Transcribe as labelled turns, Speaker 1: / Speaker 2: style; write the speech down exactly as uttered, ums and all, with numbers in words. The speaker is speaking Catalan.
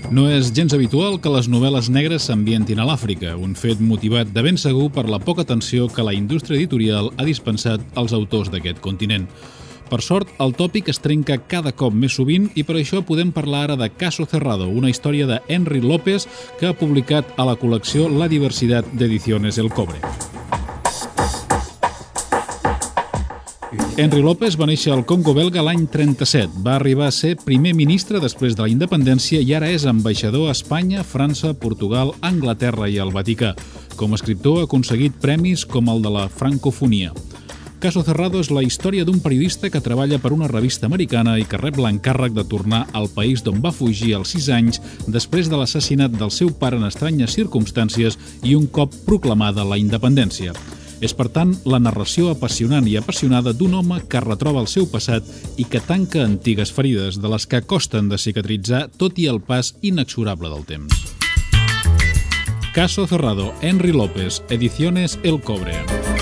Speaker 1: No és gens habitual que les novel·les negres s'ambientin a l'Àfrica, un fet motivat de ben segur per la poca atenció que la indústria editorial ha dispensat als autors d'aquest continent. Per sort, el tòpic es trenca cada cop més sovint i per això podem parlar ara de Caso Cerrado, una història de Henry López que ha publicat a la col·lecció La Diversidad d'Ediciones El Cobre. Henry López va néixer al Congo belga l'any trenta-set. Va arribar a ser primer ministre després de la independència i ara és ambaixador a Espanya, França, Portugal, Anglaterra i el Vaticà. Com a escriptor ha aconseguit premis com el de la francofonia. Caso Cerrado és la història d'un periodista que treballa per una revista americana i que rep l'encàrrec de tornar al país d'on va fugir als sis anys després de l'assassinat del seu pare en estranyes circumstàncies i un cop proclamada la independència. És, per tant, la narració apassionant i apassionada d'un home que retroba el seu passat i que tanca antigues ferides, de les que costen de cicatritzar tot i el pas inexorable del temps. Caso Cerrado, Henry López, Ediciones El Cobre.